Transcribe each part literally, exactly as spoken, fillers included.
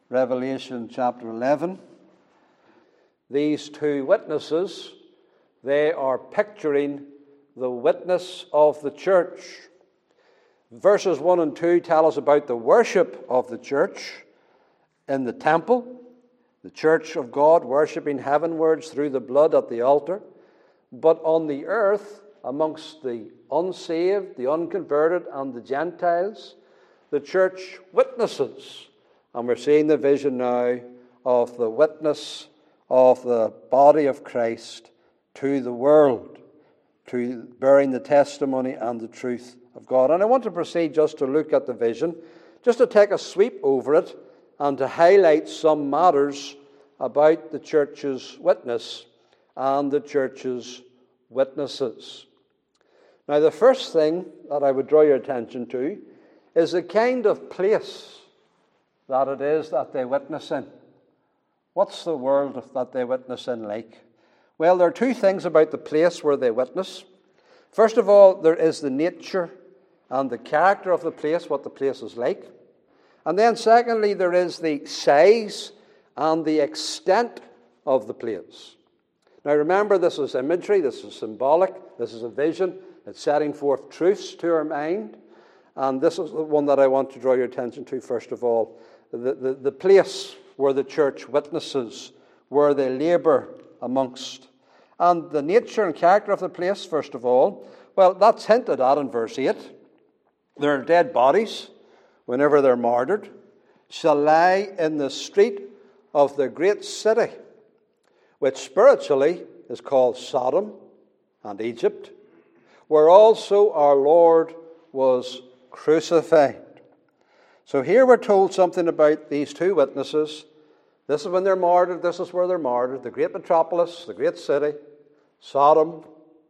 Revelation chapter eleven. These two witnesses, they are picturing the witness of the church. Verses one and two tell us about the worship of the church in the temple, the church of God worshipping heavenwards through the blood at the altar. But on the earth, amongst the unsaved, the unconverted, and the Gentiles, the church witnesses. And we're seeing the vision now of the witness of the body of Christ to the world, to bearing the testimony and the truth of God. And I want to proceed just to look at the vision, just to take a sweep over it, and to highlight some matters about the church's witness and the church's witnesses. Now, the first thing that I would draw your attention to is the kind of place that it is that they witness in. What's the world that they witness in like? Well, there are two things about the place where they witness. First of all, there is the nature and the character of the place, what the place is like. And then secondly, there is the size and the extent of the place. Now remember, this is imagery, this is symbolic, this is a vision. It's setting forth truths to our mind. And this is the one that I want to draw your attention to first of all. The, the, the place where the church witnesses, where they labour amongst. And the nature and character of the place, first of all, well, that's hinted at in verse eight. Their dead bodies, whenever they're martyred, shall lie in the street of the great city, which spiritually is called Sodom and Egypt, where also our Lord was crucified. So here we're told something about these two witnesses. This is when they're martyred, this is where they're martyred. The great metropolis, the great city, Sodom,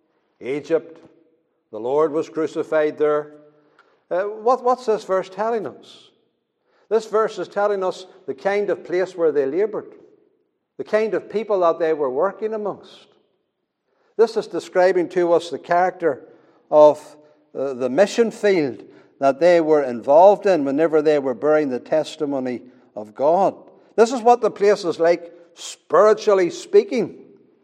Egypt. The Lord was crucified there. Uh, what, what's this verse telling us? This verse is telling us the kind of place where they laboured, the kind of people that they were working amongst. This is describing to us the character of uh, the mission field that they were involved in whenever they were bearing the testimony of God. This is what the place is like, spiritually speaking.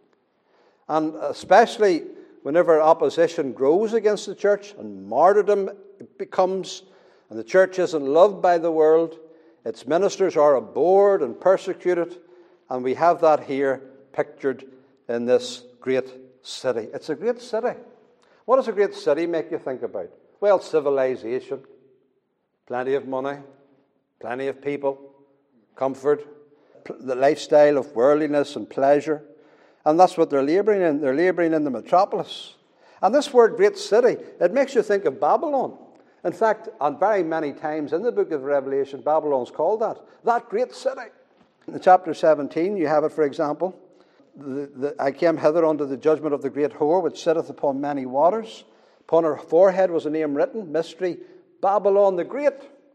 And especially whenever opposition grows against the church and martyrdom becomes, and the church isn't loved by the world, its ministers are abhorred and persecuted, and we have that here pictured in this great city. It's a great city. What does a great city make you think about? Well, civilization, plenty of money, plenty of people, comfort, the lifestyle of worldliness and pleasure. And that's what they're labouring in. They're labouring in the metropolis. And this word great city, it makes you think of Babylon. In fact, on very many times in the book of Revelation, Babylon's called that. That great city. In chapter seventeen, you have it, for example. The, the, I came hither unto the judgment of the great whore, which sitteth upon many waters. Upon her forehead was a name written, Mystery, Babylon the Great.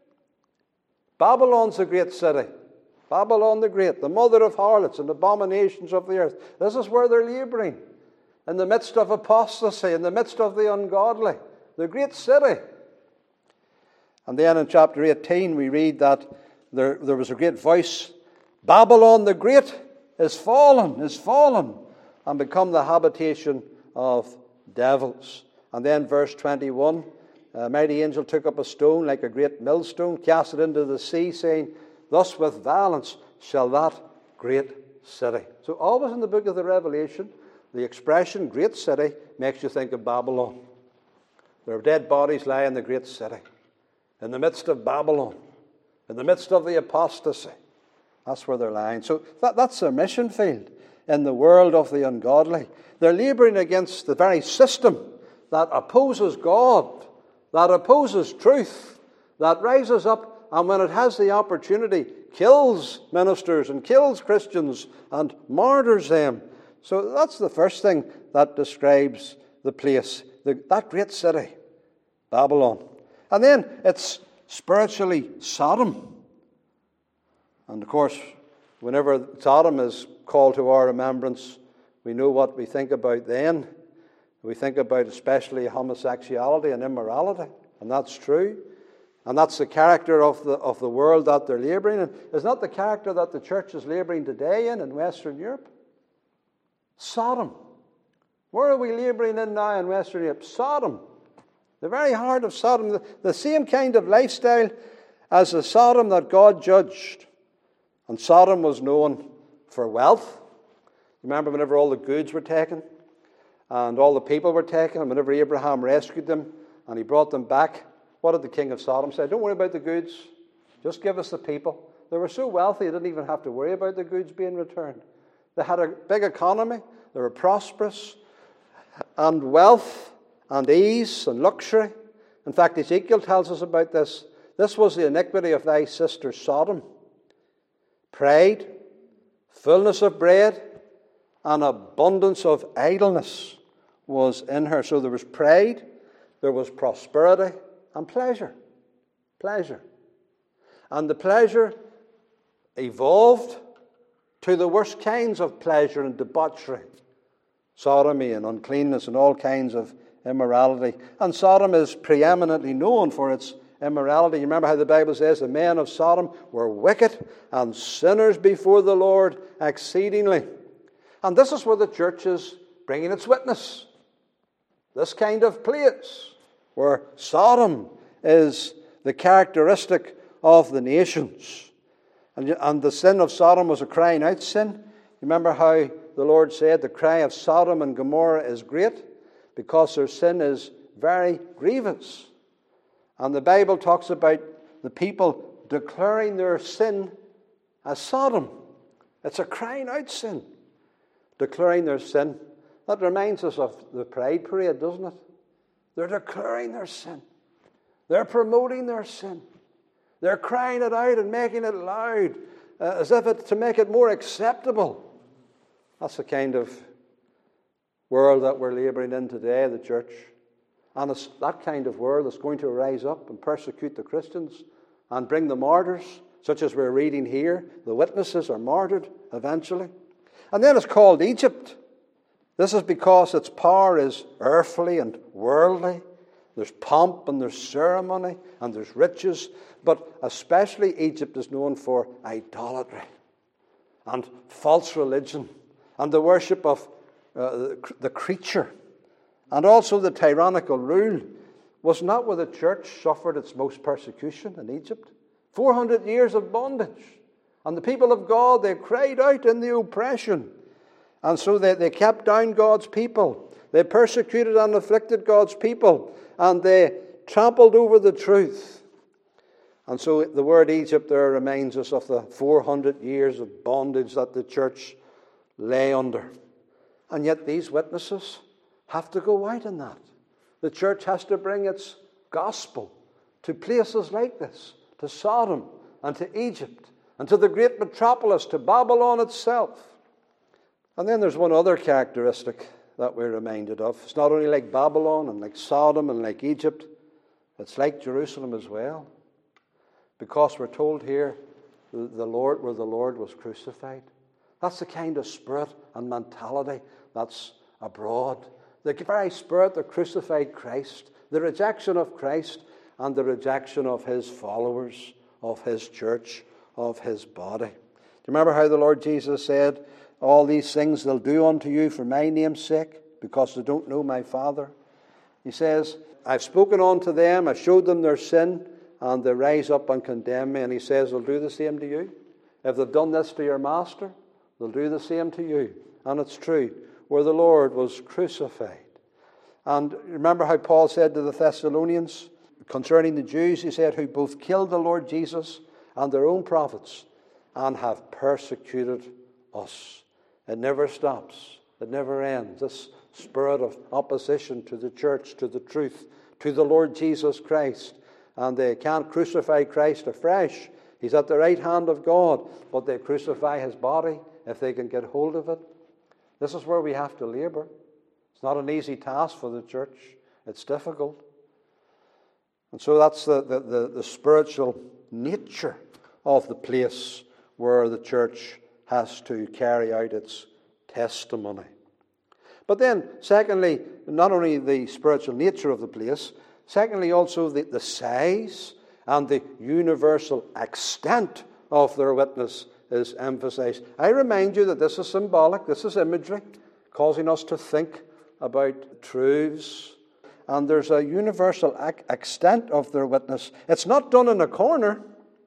Babylon's a great city. Babylon the Great, the mother of harlots and abominations of the earth. This is where they're labouring. In the midst of apostasy, in the midst of the ungodly. The great city. And then in chapter eighteen we read that there, there was a great voice. Babylon the Great is fallen, is fallen, and become the habitation of devils. And then verse twenty-one, a mighty angel took up a stone like a great millstone, cast it into the sea, saying, thus with violence shall that great city. So always in the book of the Revelation, the expression great city makes you think of Babylon. Their dead bodies lie in the great city, in the midst of Babylon, in the midst of the apostasy. That's where they're lying. So that, that's their mission field in the world of the ungodly. They're labouring against the very system that opposes God, that opposes truth, that rises up and when it has the opportunity, kills ministers and kills Christians and martyrs them. So that's the first thing that describes the place, the, that great city, Babylon. And then it's spiritually Sodom. And of course, whenever Sodom is called to our remembrance, we know what we think about then. We think about especially homosexuality and immorality, and that's true. And that's the character of the, of the world that they're labouring in. It's not the character that the church is labouring today in, in Western Europe. Sodom. Where are we labouring in now in Western Europe? Sodom. The very heart of Sodom. The, the same kind of lifestyle as the Sodom that God judged. And Sodom was known for wealth. Remember whenever all the goods were taken and all the people were taken, and whenever Abraham rescued them and he brought them back, what did the king of Sodom say? Don't worry about the goods. Just give us the people. They were so wealthy they didn't even have to worry about the goods being returned. They had a big economy. They were prosperous. And wealth and ease and luxury. In fact, Ezekiel tells us about this. This was the iniquity of thy sister Sodom. Pride, fullness of bread, and abundance of idleness was in her. So there was pride, there was prosperity, and pleasure. Pleasure. And the pleasure evolved to the worst kinds of pleasure and debauchery. Sodomy and uncleanness and all kinds of immorality. And Sodom is preeminently known for its immorality. You remember how the Bible says the men of Sodom were wicked and sinners before the Lord exceedingly. And this is where the church is bringing its witness. This kind of place where Sodom is the characteristic of the nations. And, and the sin of Sodom was a crying out sin. Remember how the Lord said the cry of Sodom and Gomorrah is great because their sin is very grievous. And the Bible talks about the people declaring their sin as Sodom. It's a crying out sin. Declaring their sin. That reminds us of the Pride Parade, doesn't it? They're declaring their sin. They're promoting their sin. They're crying it out and making it loud, uh, as if it's to make it more acceptable. That's the kind of world that we're labouring in today, the church. And it's that kind of world that's going to rise up and persecute the Christians and bring the martyrs, such as we're reading here. The witnesses are martyred eventually. And then it's called Egypt. This is because its power is earthly and worldly. There's pomp and there's ceremony and there's riches. But especially Egypt is known for idolatry and false religion and the worship of uh, the creature. And also the tyrannical rule. Was not where the church suffered its most persecution in Egypt? four hundred years of bondage. And the people of God, they cried out in the oppression. And so they, they kept down God's people. They persecuted and afflicted God's people. And they trampled over the truth. And so the word Egypt there reminds us of the four hundred years of bondage that the church lay under. And yet these witnesses have to go out in that. The church has to bring its gospel to places like this, to Sodom and to Egypt and to the great metropolis, to Babylon itself. And then there's one other characteristic that we're reminded of. It's not only like Babylon and like Sodom and like Egypt, it's like Jerusalem as well. Because we're told here, the Lord, where the Lord was crucified. That's the kind of spirit and mentality that's abroad. The very spirit that crucified Christ, the rejection of Christ and the rejection of his followers, of his church, of his body. Do you remember how the Lord Jesus said, all these things they'll do unto you for my name's sake, because they don't know my Father? He says, I've spoken unto them, I've showed them their sin, and they rise up and condemn me. And he says, they'll do the same to you. If they've done this to your master, they'll do the same to you. And it's true, where the Lord was crucified. And remember how Paul said to the Thessalonians, concerning the Jews, he said, who both killed the Lord Jesus and their own prophets, and have persecuted us. It never stops. It never ends. This spirit of opposition to the church, to the truth, to the Lord Jesus Christ. And they can't crucify Christ afresh. He's at the right hand of God, but they crucify his body if they can get hold of it. This is where we have to labor. It's not an easy task for the church. It's difficult. And so that's the, the, the, the spiritual nature of the place where the church has to carry out its testimony. But then, secondly, not only the spiritual nature of the place, secondly also the, the size. And the universal extent of their witness is emphasized. I remind you that this is symbolic, this is imagery, causing us to think about truths. And there's a universal extent of their witness. It's not done in a corner.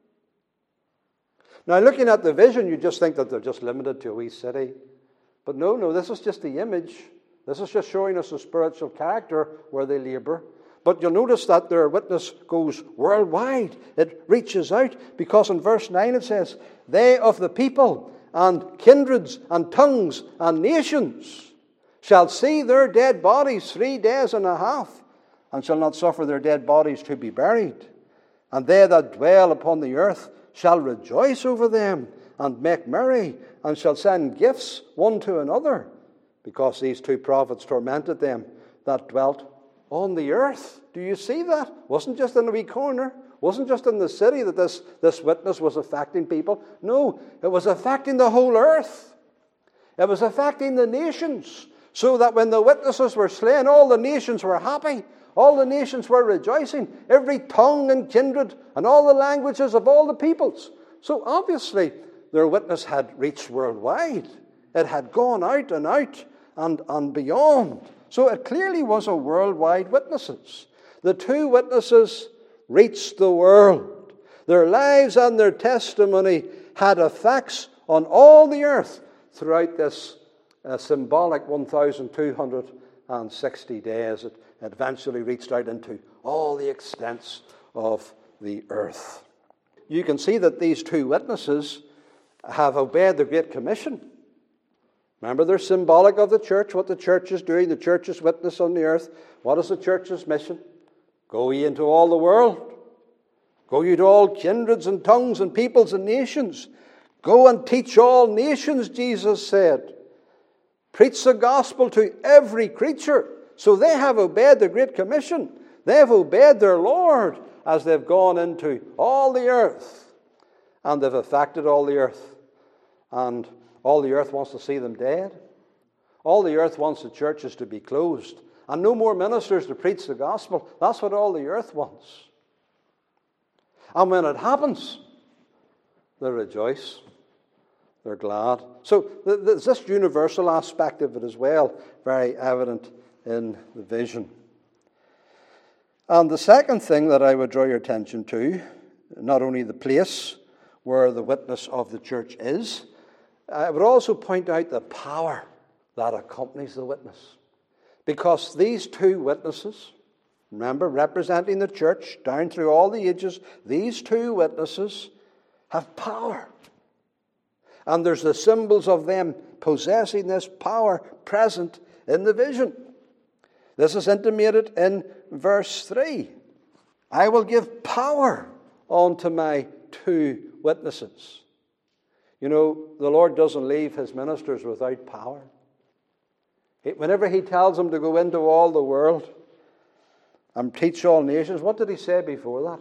Now, looking at the vision, you just think that they're just limited to a wee city. But no, no, this is just the image. This is just showing us the spiritual character where they labor. But you'll notice that their witness goes worldwide. It reaches out, because in verse nine it says, they of the people and kindreds and tongues and nations shall see their dead bodies three days and a half, and shall not suffer their dead bodies to be buried. And they that dwell upon the earth shall rejoice over them, and make merry, and shall send gifts one to another, because these two prophets tormented them that dwelt on the earth. Do you see that? Wasn't just in a wee corner. Wasn't just in the city that this, this witness was affecting people. No, it was affecting the whole earth. It was affecting the nations, so that when the witnesses were slain, all the nations were happy. All the nations were rejoicing. Every tongue and kindred and all the languages of all the peoples. So obviously, their witness had reached worldwide. It had gone out and out and, and beyond. So it clearly was a worldwide witnesses. The two witnesses reached the world. Their lives and their testimony had effects on all the earth throughout this uh, symbolic one thousand two hundred sixty days. It eventually reached out into all the extents of the earth. You can see that these two witnesses have obeyed the Great Commission. Remember, they're symbolic of the church, what the church is doing. The church's witness on the earth. What is the church's mission? Go ye into all the world. Go ye to all kindreds and tongues and peoples and nations. Go and teach all nations, Jesus said. Preach the gospel to every creature. So they have obeyed the Great Commission. They have obeyed their Lord as they've gone into all the earth. And they've affected all the earth. And all the earth wants to see them dead. All the earth wants the churches to be closed. And no more ministers to preach the gospel. That's what all the earth wants. And when it happens, they rejoice. They're glad. So there's this universal aspect of it as well, very evident in the vision. And the second thing that I would draw your attention to, not only the place where the witness of the church is, I would also point out the power that accompanies the witness. Because these two witnesses, remember, representing the church down through all the ages, these two witnesses have power. And there's the symbols of them possessing this power present in the vision. This is intimated in verse three. I will give power unto my two witnesses. You know, the Lord doesn't leave his ministers without power. Whenever he tells them to go into all the world and teach all nations, what did he say before that?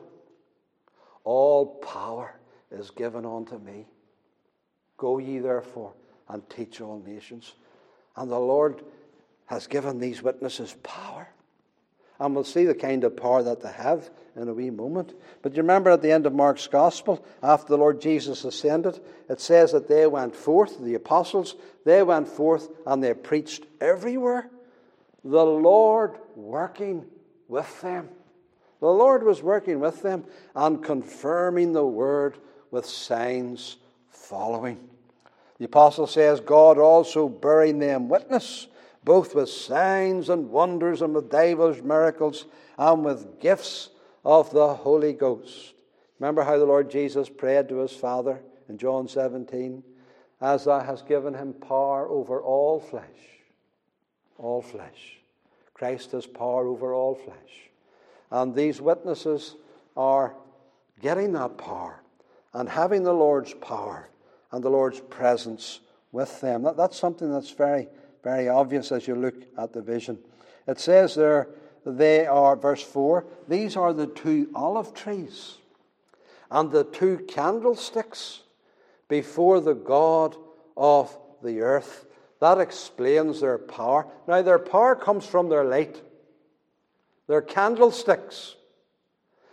All power is given unto me. Go ye therefore and teach all nations. And the Lord has given these witnesses power. And we'll see the kind of power that they have in a wee moment. But you remember at the end of Mark's Gospel, after the Lord Jesus ascended, it says that they went forth, the apostles, they went forth and they preached everywhere. The Lord working with them. The Lord was working with them and confirming the word with signs following. The apostle says, God also bearing them witness, both with signs and wonders and with divers miracles and with gifts of the Holy Ghost. Remember how the Lord Jesus prayed to his Father in John seventeen, as thou hast given him power over all flesh. All flesh. Christ has power over all flesh. And these witnesses are getting that power and having the Lord's power and the Lord's presence with them. That, that's something that's very, very obvious as you look at the vision. It says there, they are, verse four, these are the two olive trees and the two candlesticks before the God of the earth. That explains their power. Now, their power comes from their light. Their candlesticks.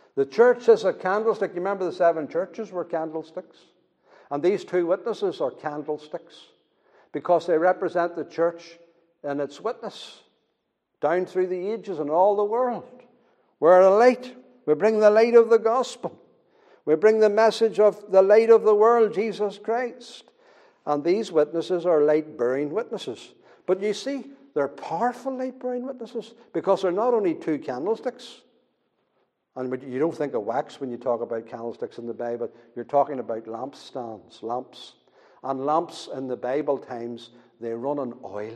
The church is a candlestick. You remember the seven churches were candlesticks? And these two witnesses are candlesticks because they represent the church in its witness down through the ages and all the world. We're a light. We bring the light of the gospel. We bring the message of the light of the world, Jesus Christ. And these witnesses are light-bearing witnesses. But you see, they're powerful light-bearing witnesses because they're not only two candlesticks. And you don't think of wax when you talk about candlesticks in the Bible. You're talking about lampstands, lamps. And lamps in the Bible times, they run on oil.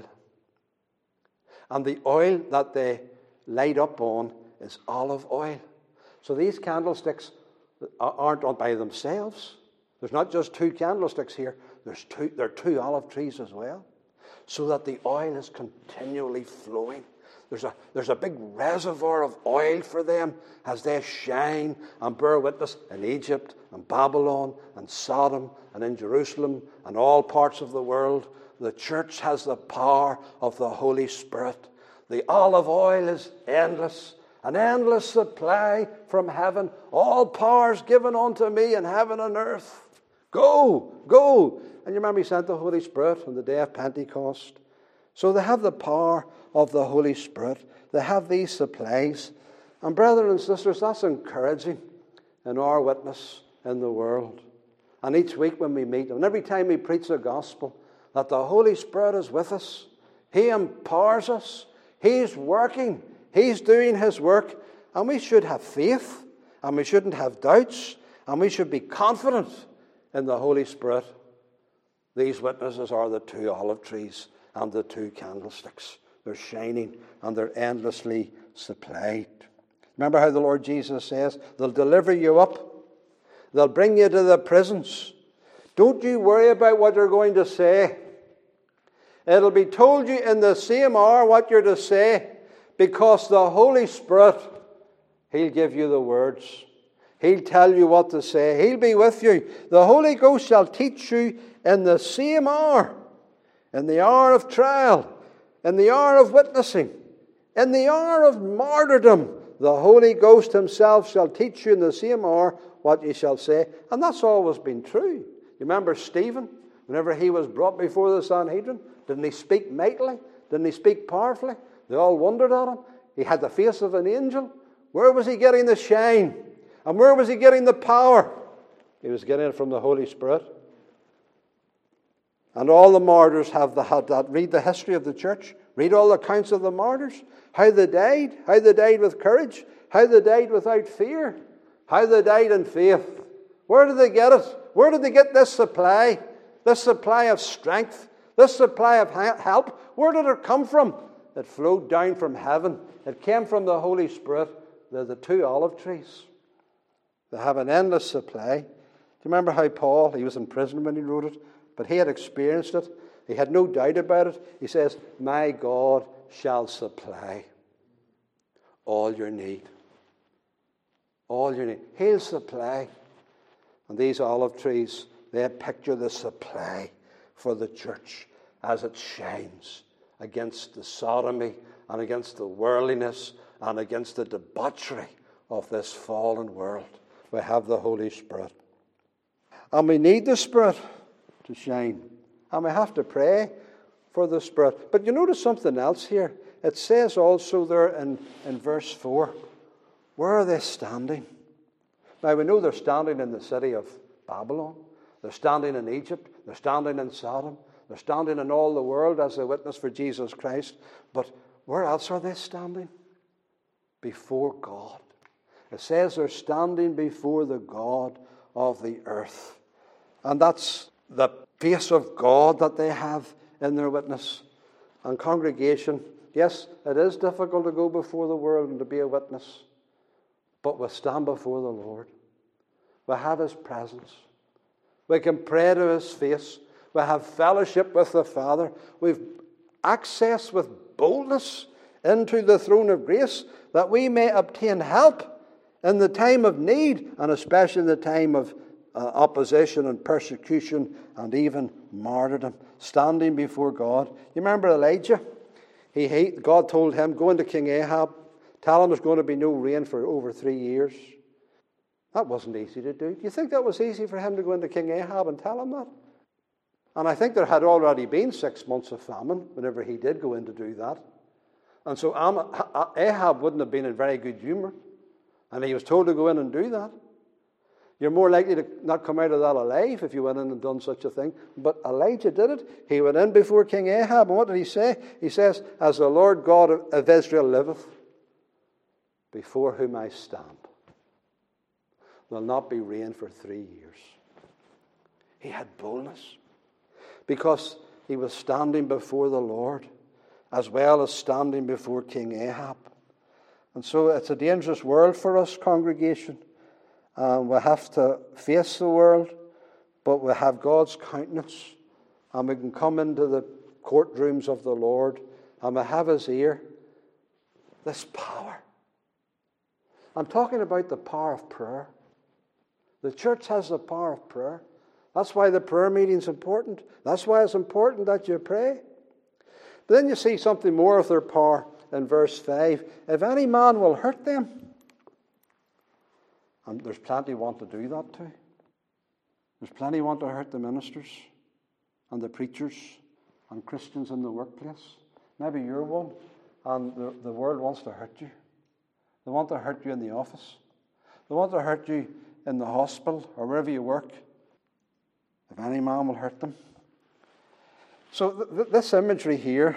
And the oil that they light up on is olive oil. So these candlesticks aren't on by themselves. There's not just two candlesticks here. There's two, there are two olive trees as well. So that the oil is continually flowing. There's a, there's a big reservoir of oil for them as they shine and bear witness in Egypt and Babylon and Sodom and in Jerusalem and all parts of the world. The church has the power of the Holy Spirit. The olive oil is endless, an endless supply from heaven. All powers given unto me in heaven and earth. Go, go. And you remember he sent the Holy Spirit on the day of Pentecost. So they have the power of the Holy Spirit. They have these supplies. And brethren and sisters, that's encouraging in our witness in the world. And each week when we meet, and every time we preach the gospel, that the Holy Spirit is with us. He empowers us. He's working. He's doing His work. And we should have faith. And we shouldn't have doubts. And we should be confident in the Holy Spirit. These witnesses are the two olive trees and the two candlesticks. They're shining and they're endlessly supplied. Remember how the Lord Jesus says, they'll deliver you up. They'll bring you to the prisons. Don't you worry about what you're going to say. It'll be told you in the same hour what you're to say, because the Holy Spirit, He'll give you the words. He'll tell you what to say. He'll be with you. The Holy Ghost shall teach you in the same hour, in the hour of trial, in the hour of witnessing, in the hour of martyrdom. The Holy Ghost Himself shall teach you in the same hour what you shall say. And that's always been true. You remember Stephen, whenever he was brought before the Sanhedrin, didn't he speak mightily? Didn't he speak powerfully? They all wondered at him. He had the face of an angel. Where was he getting the shine? And where was he getting the power? He was getting it from the Holy Spirit. And all the martyrs have the, had that. Read the history of the church. Read all the accounts of the martyrs. How they died. How they died with courage. How they died without fear. How they died in faith. Where did they get it? Where did they get this supply? This supply of strength. This supply of help. Where did it come from? It flowed down from heaven. It came from the Holy Spirit. They're the two olive trees. They have an endless supply. Do you remember how Paul, he was in prison when he wrote it, but he had experienced it. He had no doubt about it. He says, my God shall supply all your need. All your need. He'll supply. And these olive trees, they picture the supply for the church as it shines against the sodomy and against the worldliness and against the debauchery of this fallen world. We have the Holy Spirit. And we need the Spirit to shine. And we have to pray for the Spirit. But you notice something else here. It says also there in, in verse four, where are they standing? Now we know they're standing in the city of Babylon. They're standing in Egypt. They're standing in Sodom. They're standing in all the world as a witness for Jesus Christ. But where else are they standing? Before God. It says they're standing before the God of the earth. And that's the face of God that they have in their witness. And congregation, yes, it is difficult to go before the world and to be a witness. But we stand before the Lord. We have His presence. We can pray to His face. We have fellowship with the Father. We've access with boldness into the throne of grace that we may obtain help in the time of need, and especially in the time of uh, opposition and persecution and even martyrdom, standing before God. You remember Elijah? He, he God told him, go into King Ahab, tell him there's going to be no rain for over three years. That wasn't easy to do. Do you think that was easy for him to go into King Ahab and tell him that? And I think there had already been six months of famine whenever he did go in to do that. And so Ahab wouldn't have been in very good humour. And he was told to go in and do that. You're more likely to not come out of that alive if you went in and done such a thing. But Elijah did it. He went in before King Ahab. And what did he say? He says, as the Lord God of Israel liveth, before whom I stand, there'll not be rain for three years. He had boldness because he was standing before the Lord as well as standing before King Ahab. And so it's a dangerous world for us, congregation. And we have to face the world, but we have God's countenance. And we can come into the courtrooms of the Lord and we have His ear. This power. I'm talking about the power of prayer. The church has the power of prayer. That's why the prayer meeting is important. That's why it's important that you pray. But then you see something more of their power in verse five. If any man will hurt them, and there's plenty want to do that too. There's plenty want to hurt the ministers and the preachers and Christians in the workplace. Maybe you're one, and the, the world wants to hurt you. They want to hurt you in the office. They want to hurt you in the hospital or wherever you work. If any man will hurt them. So th- th- this imagery here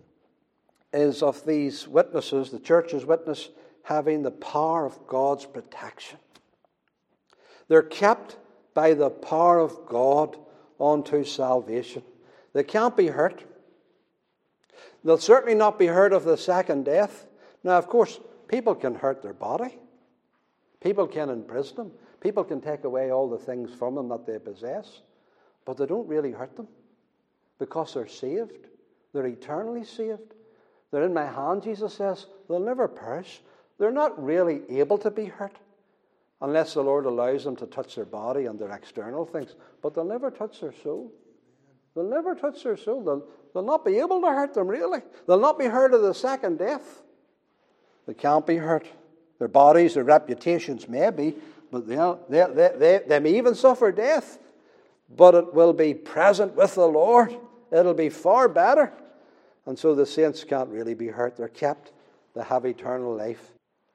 is of these witnesses, the church's witness, having the power of God's protection. They're kept by the power of God unto salvation. They can't be hurt. They'll certainly not be hurt of the second death. Now, of course, people can hurt their body. People can imprison them. People can take away all the things from them that they possess. But they don't really hurt them because they're saved. They're eternally saved. They're in my hand, Jesus says. They'll never perish. They're not really able to be hurt unless the Lord allows them to touch their body and their external things. But they'll never touch their soul. They'll never touch their soul. They'll, they'll not be able to hurt them, really. They'll not be hurt of the second death. They can't be hurt. Their bodies, their reputations may be, but they'll, they, they, they, they may even suffer death. But it will be present with the Lord. It'll be far better. And so the saints can't really be hurt. They're kept. They have eternal life.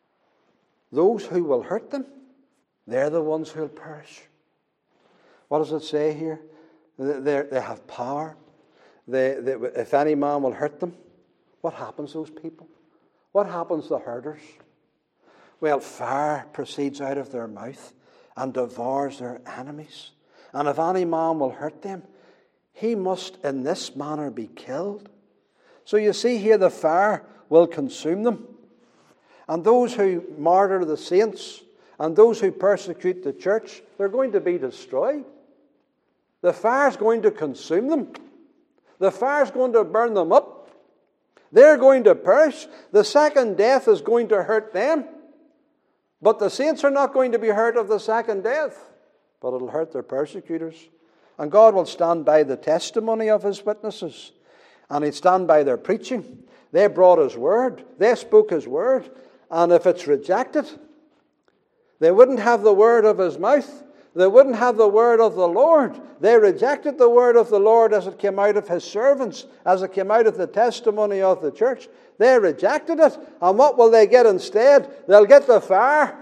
Those who will hurt them, they're the ones who will perish. What does it say here? They, they have power. They, they, if any man will hurt them, what happens to those people? What happens to the herders? Well, fire proceeds out of their mouth and devours their enemies. And if any man will hurt them, he must in this manner be killed. So you see here the fire will consume them. And those who martyr the saints and those who persecute the church, they're going to be destroyed. The fire's going to consume them. The fire's going to burn them up. They're going to perish. The second death is going to hurt them. But the saints are not going to be hurt of the second death. But it'll hurt their persecutors. And God will stand by the testimony of His witnesses. And He'll stand by their preaching. They brought His word. They spoke His word. And if it's rejected, they wouldn't have the word of His mouth. They wouldn't have the word of the Lord. They rejected the word of the Lord as it came out of His servants, as it came out of the testimony of the church. They rejected it. And what will they get instead? They'll get the fire.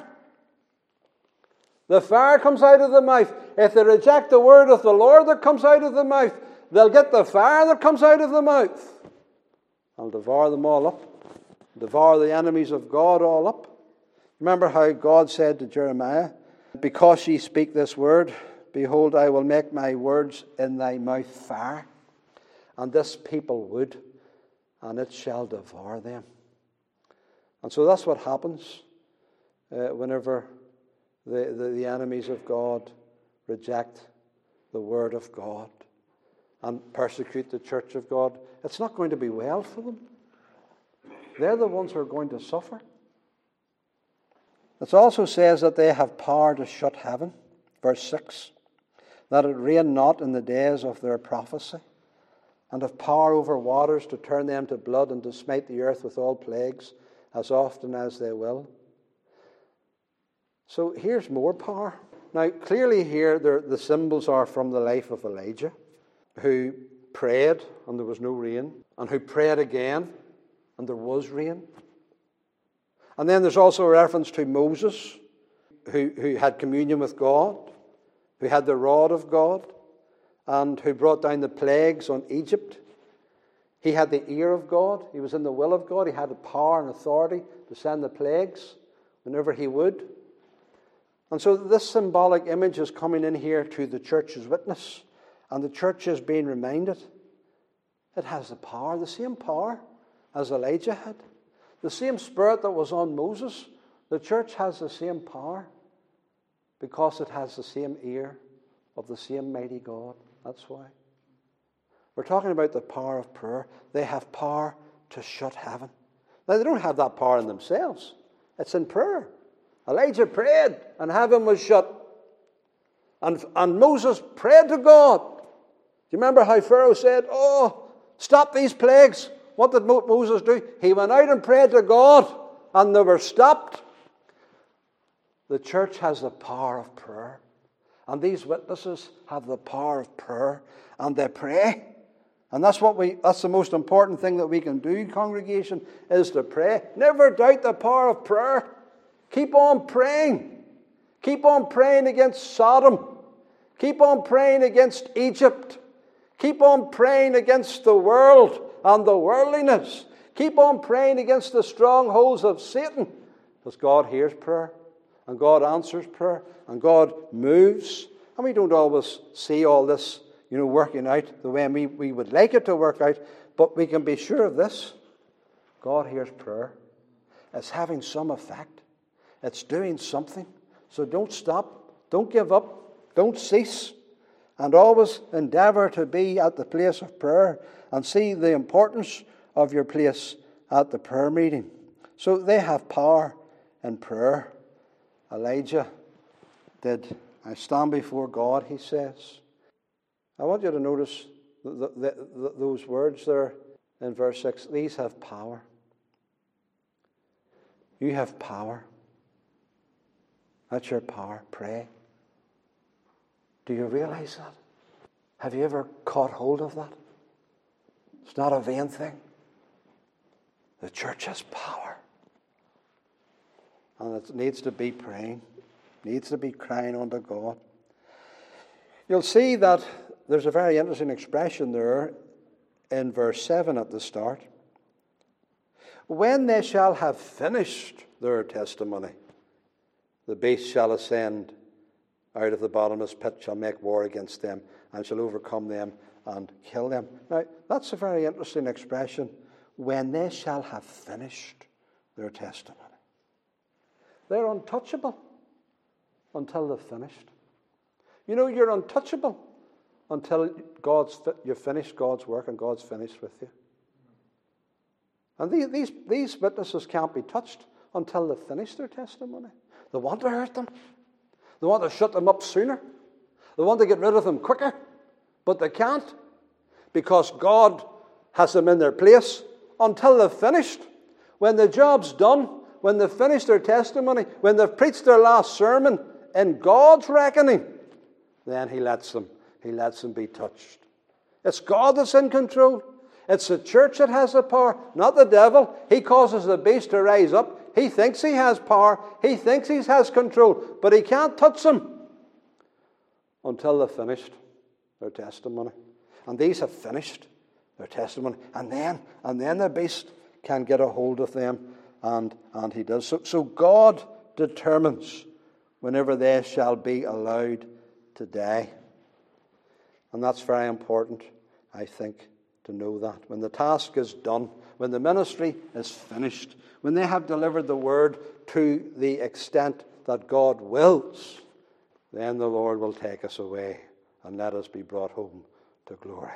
The fire comes out of the mouth. If they reject the word of the Lord that comes out of the mouth, they'll get the fire that comes out of the mouth. I'll devour them all up. Devour the enemies of God all up. Remember how God said to Jeremiah, because ye speak this word, behold, I will make my words in thy mouth fire. And this people would, and it shall devour them. And so that's what happens uh, whenever the, the, the enemies of God reject the word of God and persecute the church of God. It's not going to be well for them. They're the ones who are going to suffer. It also says that they have power to shut heaven. Verse six. That it rain not in the days of their prophecy. And have power over waters to turn them to blood and to smite the earth with all plagues as often as they will. So here's more power. Now, clearly here, the symbols are from the life of Elijah, who prayed and there was no rain, and who prayed again and there was rain. And then there's also a reference to Moses, who, who had communion with God, who had the rod of God, and who brought down the plagues on Egypt. He had the ear of God. He was in the will of God. He had the power and authority to send the plagues whenever he would. And so this symbolic image is coming in here to the church's witness. And the church is being reminded it has the power, the same power as Elijah had. The same spirit that was on Moses. The church has the same power because it has the same ear of the same mighty God. That's why. We're talking about the power of prayer. They have power to shut heaven. Now, they don't have that power in themselves. It's in prayer. Elijah prayed and heaven was shut. And, and Moses prayed to God. Do you remember how Pharaoh said, oh, stop these plagues? What did Mo- Moses do? He went out and prayed to God and they were stopped. The church has the power of prayer. And these witnesses have the power of prayer. And they pray. And that's what we that's the most important thing that we can do, congregation, is to pray. Never doubt the power of prayer. Keep on praying. Keep on praying against Sodom. Keep on praying against Egypt. Keep on praying against the world and the worldliness. Keep on praying against the strongholds of Satan. Because God hears prayer. And God answers prayer. And God moves. And we don't always see all this, you know, working out the way we, we would like it to work out. But we can be sure of this. God hears prayer. It's having some effect. It's doing something. So don't stop. Don't give up. Don't cease. And always endeavour to be at the place of prayer and see the importance of your place at the prayer meeting. So they have power in prayer. Elijah did. I stand before God, he says. I want you to notice the, the, the, those words there in verse six. These have power. You have power. That's your power. Pray. Do you realize that? Have you ever caught hold of that? It's not a vain thing. The church has power. And it needs to be praying. Needs to be crying unto God. You'll see that there's a very interesting expression there in verse seven at the start. When they shall have finished their testimony, the beast shall ascend out of the bottomless pit, shall make war against them, and shall overcome them and kill them. Now, that's a very interesting expression. When they shall have finished their testimony. They're untouchable until they've finished. You know, you're untouchable until God's you've finished God's work and God's finished with you. And these, these, these witnesses can't be touched until they've finished their testimony. They want to hurt them. They want to shut them up sooner. They want to get rid of them quicker. But they can't, because God has them in their place until they've finished. When the job's done, when they've finished their testimony, when they've preached their last sermon, in God's reckoning, then he lets them, he lets them be touched. It's God that's in control. It's the church that has the power, not the devil. He causes the beast to rise up. He thinks he has power. He thinks he has control. But he can't touch them until they've finished their testimony. And these have finished their testimony. And then, and then the beast can get a hold of them. And, and he does. So, so God determines whenever they shall be allowed to die. And that's very important, I think, to know that. When the task is done, when the ministry is finished, when they have delivered the word to the extent that God wills, then the Lord will take us away and let us be brought home to glory.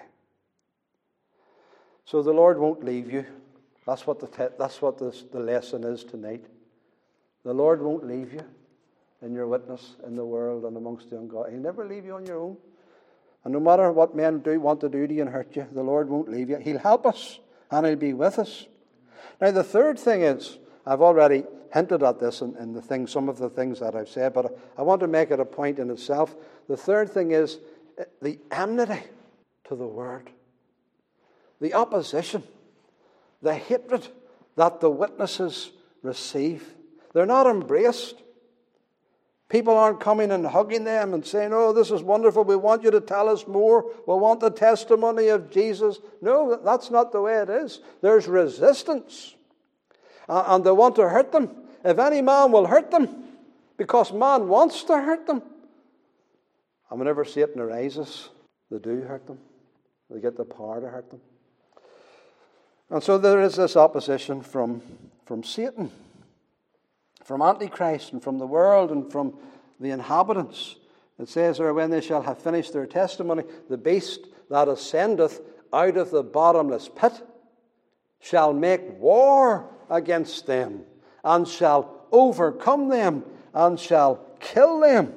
So the Lord won't leave you. That's what the te- that's what this, the lesson is tonight. The Lord won't leave you in your witness in the world and amongst the ungodly. He'll never leave you on your own. And no matter what men do want to do to you and hurt you, the Lord won't leave you. He'll help us and he'll be with us. Now the third thing is, I've already hinted at this in, in the thing, some of the things that I've said, but I want to make it a point in itself. The third thing is the enmity to the Word. The opposition, the hatred that the witnesses receive. They're not embraced. People aren't coming and hugging them and saying, oh, this is wonderful, we want you to tell us more, we want the testimony of Jesus. No, that's not the way it is. There's resistance. And they want to hurt them. If any man will hurt them, because man wants to hurt them. And whenever Satan arises, they do hurt them. They get the power to hurt them. And so there is this opposition from, from Satan, from Antichrist, and from the world, and from the inhabitants. It says there, when they shall have finished their testimony, the beast that ascendeth out of the bottomless pit shall make war against them, and shall overcome them, and shall kill them.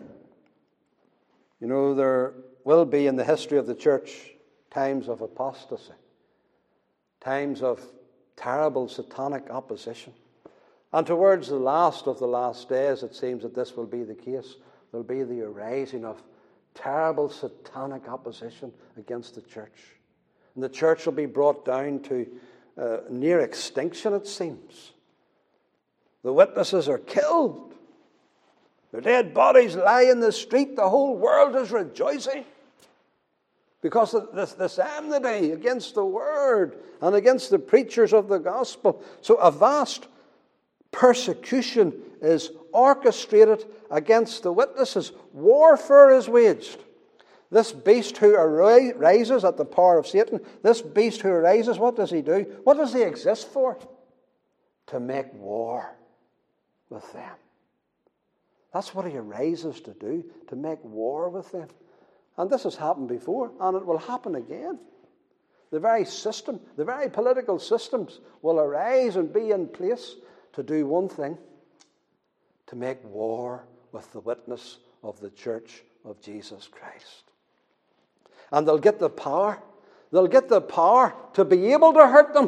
You know, there will be in the history of the church times of apostasy, times of terrible satanic opposition. And towards the last of the last days, it seems that this will be the case. There will be the arising of terrible satanic opposition against the church. And the church will be brought down to uh, near extinction, it seems. The witnesses are killed. Their dead bodies lie in the street. The whole world is rejoicing because of this, this enmity against the Word and against the preachers of the gospel. So a vast persecution is orchestrated against the witnesses. Warfare is waged. This beast who arises at the power of Satan, this beast who arises, what does he do? What does he exist for? To make war with them. That's what he arises to do, to make war with them. And this has happened before, and it will happen again. The very system, the very political systems will arise and be in place to do one thing, to make war with the witness of the church of Jesus Christ. And they'll get the power. They'll get the power to be able to hurt them.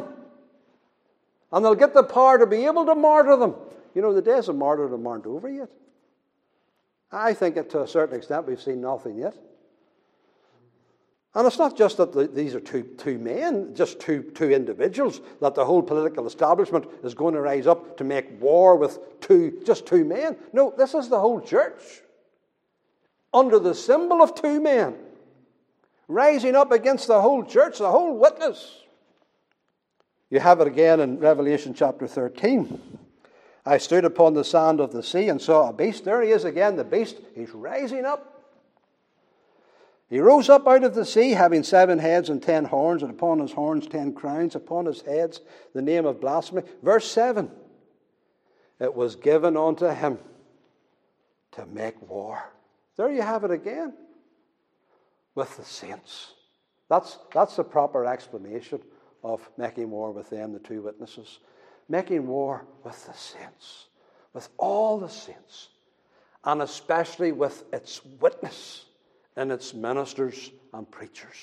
And they'll get the power to be able to martyr them. You know, the days of martyrdom aren't over yet. I think that to a certain extent we've seen nothing yet. And it's not just that the, these are two, two men, just two, two individuals, that the whole political establishment is going to rise up to make war with two, just two men. No, this is the whole church, under the symbol of two men, rising up against the whole church, the whole witness. You have it again in Revelation chapter thirteen. I stood upon the sand of the sea and saw a beast. There he is again, the beast. He's rising up. He rose up out of the sea, having seven heads and ten horns, and upon his horns ten crowns, upon his heads the name of blasphemy. Verse seven. It was given unto him to make war. There you have it again. With the saints. That's, that's the proper explanation of making war with them, the two witnesses. Making war with the saints, with all the saints, and especially with its witness and its ministers and preachers.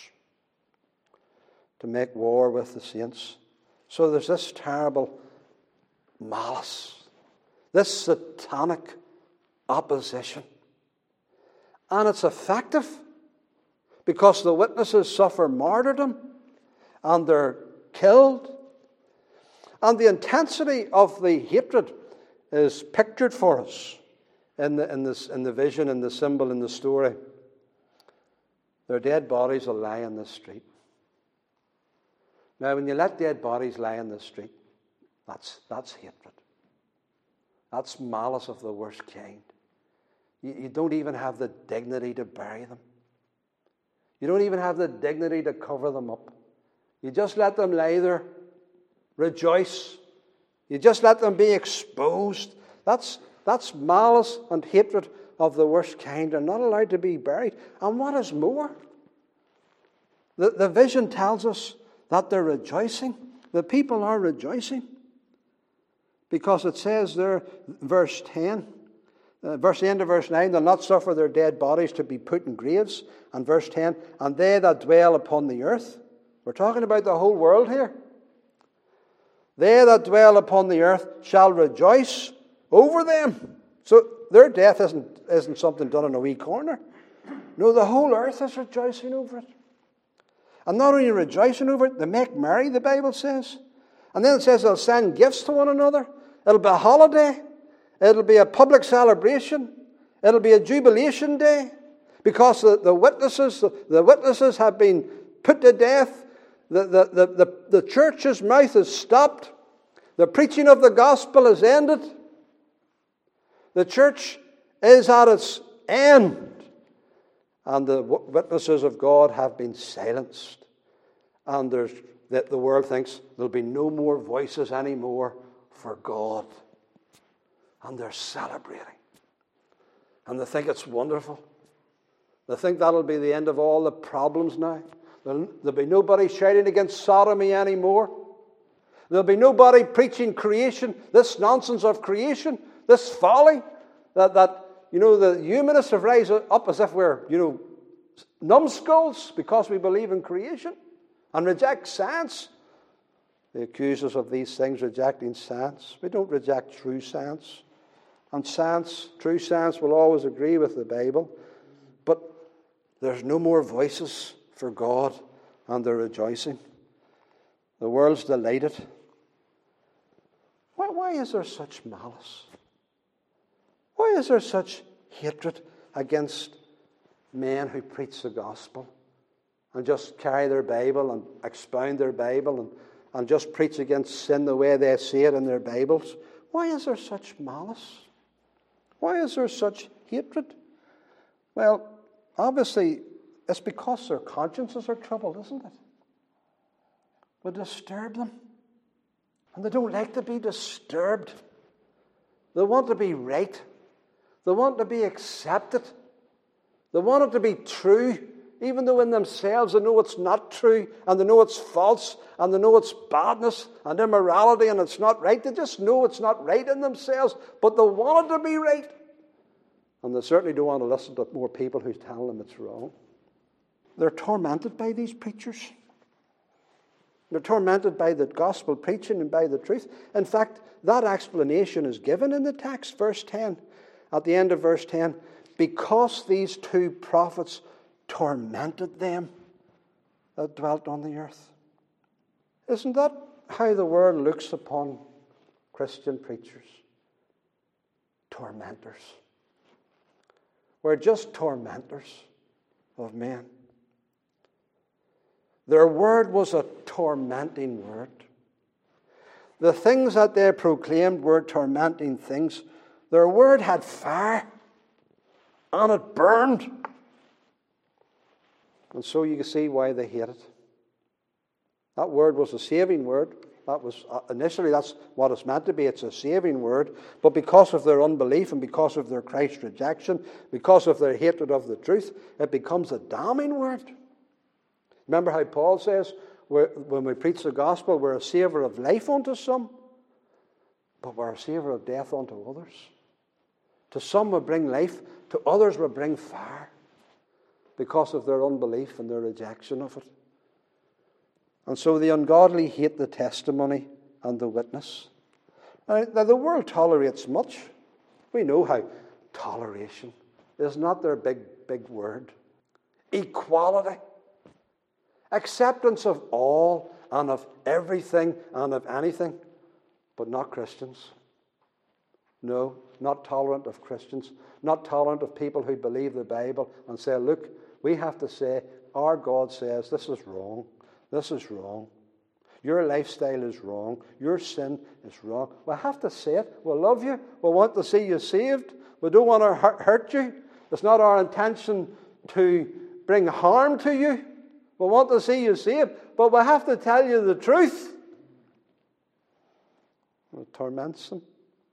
To make war with the saints. So there's this terrible malice, this satanic opposition. And it's effective because the witnesses suffer martyrdom and they're killed. And the intensity of the hatred is pictured for us in the, in, this, in the vision, in the symbol, in the story. Their dead bodies will lie in the street. Now, when you let dead bodies lie in the street, that's, that's hatred. That's malice of the worst kind. You, you don't even have the dignity to bury them. You don't even have the dignity to cover them up. You just let them lie there. Rejoice. You just let them be exposed. That's, that's malice and hatred of the worst kind. They're not allowed to be buried. And what is more, the, the vision tells us that they're rejoicing. The people are rejoicing. Because it says there, verse ten, uh, verse end of verse nine, they'll not suffer their dead bodies to be put in graves. And verse ten, and they that dwell upon the earth. We're talking about the whole world here. They that dwell upon the earth shall rejoice over them. So their death isn't, isn't something done in a wee corner. No, the whole earth is rejoicing over it. And not only rejoicing over it, they make merry, the Bible says. And then it says they'll send gifts to one another. It'll be a holiday. It'll be a public celebration. It'll be a jubilation day. Because the, the witnesses the, the witnesses have been put to death. The, the, the, the, the church's mouth is stopped. The preaching of the gospel is ended. The church is at its end. And the witnesses of God have been silenced. And there's, the, the world thinks there'll be no more voices anymore for God. And they're celebrating. And they think it's wonderful. They think that'll be the end of all the problems now. There'll, there'll be nobody shouting against sodomy anymore. There'll be nobody preaching creation, this nonsense of creation, this folly that, that you know, the humanists have raised up as if we're, you know, numbskulls because we believe in creation and reject science. They accuse us of these things, rejecting science. We don't reject true science. And science, true science, will always agree with the Bible. But there's no more voices for God, and they're rejoicing. The world's delighted. Why, why is there such malice? Why is there such hatred against men who preach the gospel and just carry their Bible and expound their Bible and, and just preach against sin the way they see it in their Bibles? Why is there such malice? Why is there such hatred? Well, obviously, it's because their consciences are troubled, isn't it? We disturb them. And they don't like to be disturbed. They want to be right. They want to be accepted. They want it to be true, even though in themselves they know it's not true, and they know it's false, and they know it's badness and immorality, and it's not right. They just know it's not right in themselves, but they want it to be right. And they certainly don't want to listen to more people who tell them it's wrong. They're tormented by these preachers. They're tormented by the gospel preaching and by the truth. In fact, that explanation is given in the text, verse ten. At the end of verse ten, because these two prophets tormented them that dwelt on the earth. Isn't that how the world looks upon Christian preachers? Tormentors. We're just tormentors of men. Their word was a tormenting word. The things that they proclaimed were tormenting things. Their word had fire, and it burned. And so you can see why they hate it. That word was a saving word. That was uh, initially that's what it's meant to be. It's a saving word. But because of their unbelief and because of their Christ rejection, because of their hatred of the truth, it becomes a damning word. Remember how Paul says, we're, when we preach the gospel, we're a savour of life unto some, but we're a savour of death unto others. To some we bring life, to others we bring fire, because of their unbelief and their rejection of it. And so the ungodly hate the testimony and the witness. Now, now the world tolerates much. We know how toleration is not their big, big word. Equality. Acceptance of all and of everything and of anything, but not Christians. No, not tolerant of Christians, not tolerant of people who believe the Bible and say, look, we have to say, our God says this is wrong, this is wrong. Your lifestyle is wrong, your sin is wrong. We have to say it. We love you. We want to see you saved. We don't want to hurt you. It's not our intention to bring harm to you. We want to see you saved, but we have to tell you the truth. It torments them.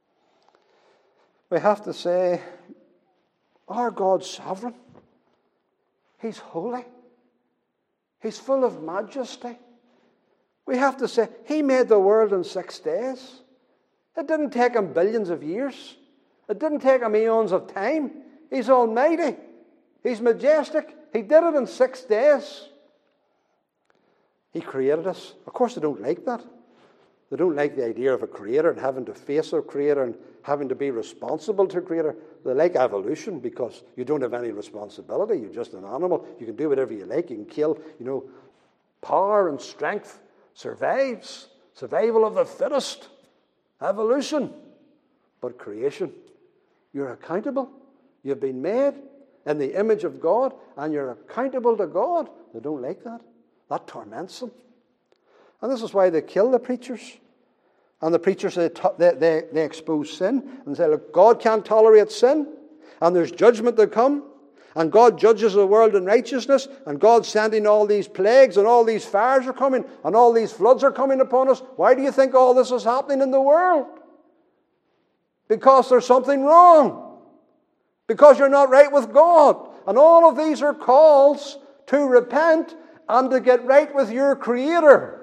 We have to say, our God's sovereign. He's holy. He's full of majesty. We have to say, He made the world in six days. It didn't take Him billions of years. It didn't take Him eons of time. He's almighty. He's majestic. He did it in six days. He created us. Of course, they don't like that. They don't like the idea of a creator and having to face a creator and having to be responsible to a creator. They like evolution because you don't have any responsibility. You're just an animal. You can do whatever you like. You can kill. You know, power and strength survives. Survival of the fittest. Evolution. But creation, you're accountable. You've been made in the image of God, and you're accountable to God. They don't like that. That torments them. And this is why they kill the preachers. And the preachers, they, they, they, they expose sin and say, look, God can't tolerate sin, and there's judgment to come, and God judges the world in righteousness, and God's sending all these plagues, and all these fires are coming, and all these floods are coming upon us. Why do you think all this is happening in the world? Because there's something wrong. Because you're not right with God. And all of these are calls to repent and to get right with your Creator.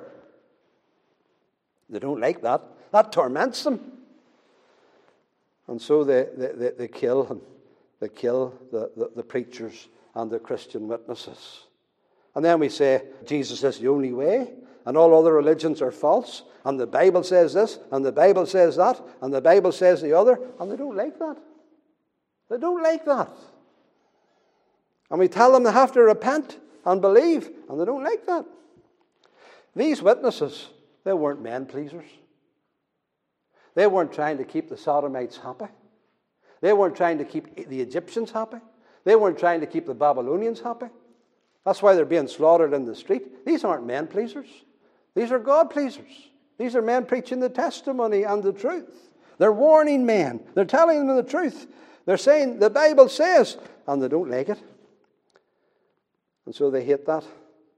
They don't like that. That torments them. And so they, they, they, they kill and they kill the, the, the preachers and the Christian witnesses. And then we say Jesus is the only way, and all other religions are false, and the Bible says this, and the Bible says that, and the Bible says the other, and they don't like that. They don't like that. And we tell them they have to repent and believe, and they don't like that. These witnesses, they weren't men pleasers. They weren't trying to keep the Sodomites happy. They weren't trying to keep the Egyptians happy. They weren't trying to keep the Babylonians happy. That's why they're being slaughtered in the street. These aren't men pleasers. These are God pleasers. These are men preaching the testimony and the truth. They're warning men. They're telling them the truth. They're saying the Bible says, and they don't like it. And so they hate that.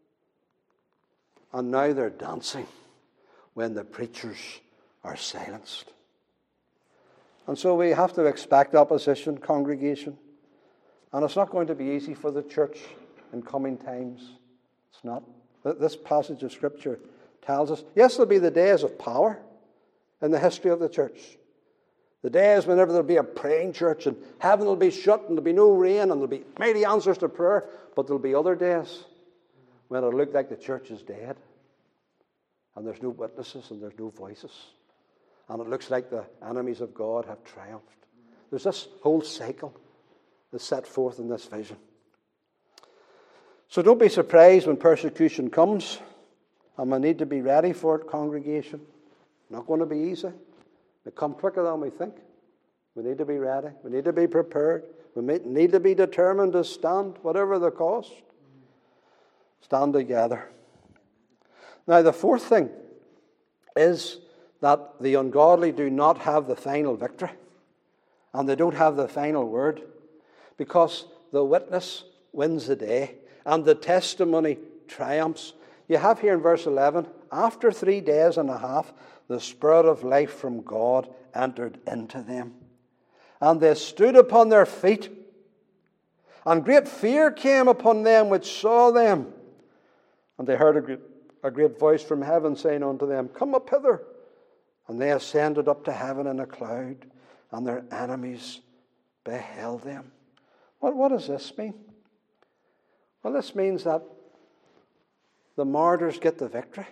And now they're dancing when the preachers are silenced. And so we have to expect opposition, congregation. And it's not going to be easy for the church in coming times. It's not. This passage of Scripture tells us, yes, there'll be the days of power in the history of the church. The days whenever there'll be a praying church and heaven will be shut and there'll be no rain and there'll be mighty answers to prayer. But there'll be other days when it'll look like the church is dead. And there's no witnesses and there's no voices. And it looks like the enemies of God have triumphed. There's this whole cycle that's set forth in this vision. So don't be surprised when persecution comes. And we need to be ready for it, congregation. Not going to be easy. It come quicker than we think. We need to be ready. We need to be prepared. We need to be determined to stand, whatever the cost. Stand together. Now, the fourth thing is that the ungodly do not have the final victory. And they don't have the final word. Because the witness wins the day. And the testimony triumphs. You have here in verse eleven, after three days and a half, the Spirit of life from God entered into them. And they stood upon their feet. And great fear came upon them which saw them. And they heard a great, a great voice from heaven saying unto them, come up hither. And they ascended up to heaven in a cloud, and their enemies beheld them. What, what does this mean? Well, this means that the martyrs get the victory.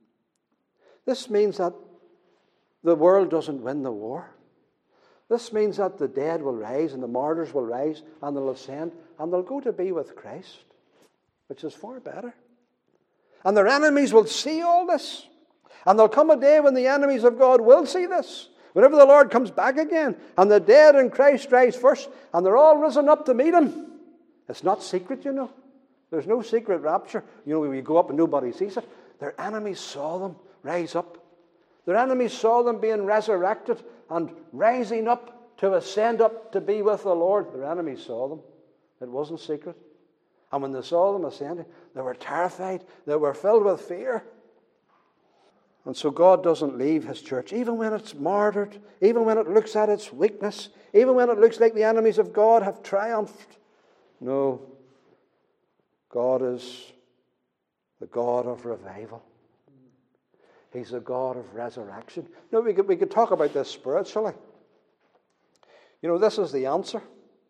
This means that the world doesn't win the war. This means that the dead will rise and the martyrs will rise and they'll ascend and they'll go to be with Christ, which is far better. And their enemies will see all this. And there'll come a day when the enemies of God will see this. Whenever the Lord comes back again and the dead in Christ rise first and they're all risen up to meet Him. It's not secret, you know. There's no secret rapture. You know, when you go up and nobody sees it. Their enemies saw them rise up. Their enemies saw them being resurrected and rising up to ascend up to be with the Lord. Their enemies saw them. It wasn't secret. And when they saw them ascending, they were terrified. They were filled with fear. And so God doesn't leave His church, even when it's martyred, even when it looks at its weakness, even when it looks like the enemies of God have triumphed. No. God is the God of revival. He's the God of resurrection. No, we could, we could talk about this spiritually. You know, this is the answer.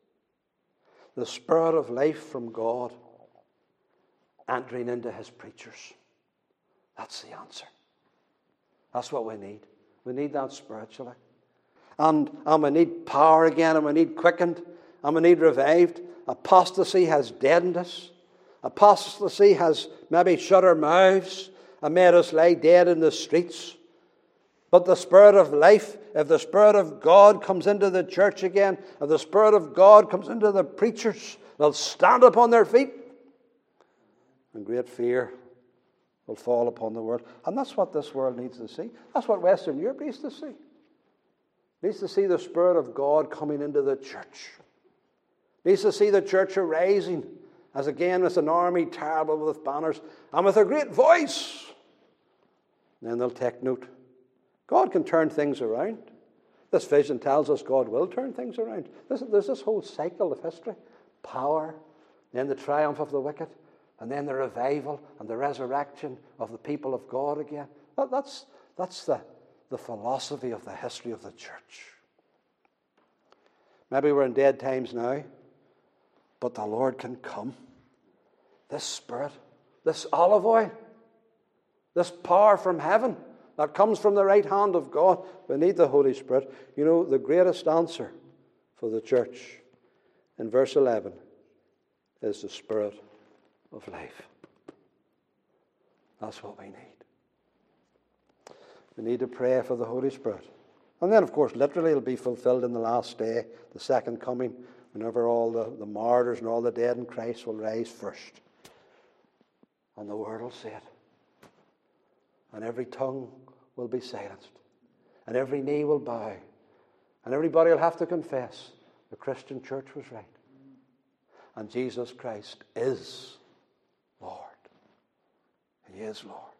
The Spirit of life from God entering into His preachers. That's the answer. That's what we need. We need that spiritually. And, and we need power again, and we need quickened, and we need revived. Apostasy has deadened us. Apostasy has maybe shut our mouths and made us lie dead in the streets. But the Spirit of life, if the Spirit of God comes into the church again, if the Spirit of God comes into the preachers, they'll stand upon their feet, and great fear will fall upon the world. And that's what this world needs to see. That's what Western Europe needs to see. It needs to see the Spirit of God coming into the church. It needs to see the church arising, as again as an army terrible with banners, and with a great voice. And then they'll take note. God can turn things around. This vision tells us God will turn things around. There's, there's this whole cycle of history. Power, then the triumph of the wicked, and then the revival and the resurrection of the people of God again. That, that's that's the, the philosophy of the history of the church. Maybe we're in dead times now, but the Lord can come. This Spirit, this olive oil, this power from heaven that comes from the right hand of God. We need the Holy Spirit. You know, the greatest answer for the church in verse eleven is the Spirit of life. That's what we need. We need to pray for the Holy Spirit. And then, of course, literally it'll be fulfilled in the last day, the second coming, whenever all the, the martyrs and all the dead in Christ will rise first. And the word will say it. And every tongue will be silenced. And every knee will bow. And everybody will have to confess the Christian church was right. And Jesus Christ is Lord. He is Lord.